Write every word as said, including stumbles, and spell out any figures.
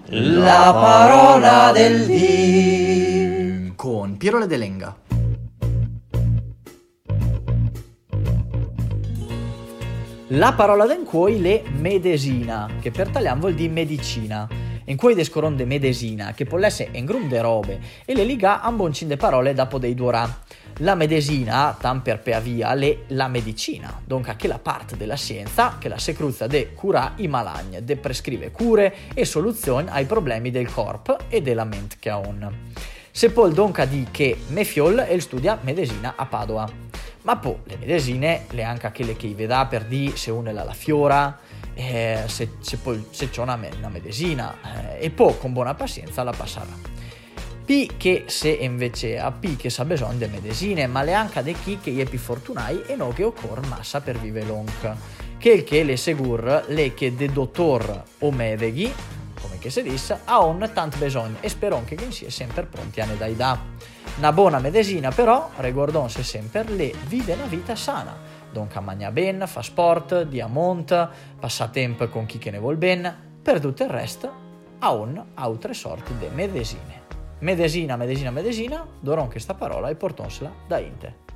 La parola del dì con Piero Ledelenga. La parola den cuoi le medesina, che per italiano vuol dire medicina. In cui descoron de medesina, che pollesse en grum de robe, e le liga a boncin de parole dopo dei durà. La medesina, tan per pea via, le la medicina, donca che la parte della scienza che la secruzza de cura i malagni, de prescrive cure e soluzioni ai problemi del corpo e della mente che ha on. Se poi donca di che me fiol e studia medesina a Padova. Ma poi le medesine, le anche quelle che i veda per di se une la, la fiora, eh, se, se poi se c'è una, una medesina, eh, e poi con buona pazienza la passerà. Pi che se invece a pi che sa bisogno di medesine, ma le anche di chi che è più fortunai e no che occorre massa per vive long. Che il che le segur le che de dottor o medeghi, come che si disse, ha on tant bisogno e speron che si è sempre pronti a ne dai da. Una buona medesina però, riguardonse sempre, le vive una vita sana. Donca magna ben, fa sport, dia mont, passa tempo con chi che ne vuol ben, per tutto il resto ha on altre sorti di medesine. Medesina, medesina, medesina, doron che sta parola e portonsela da inte.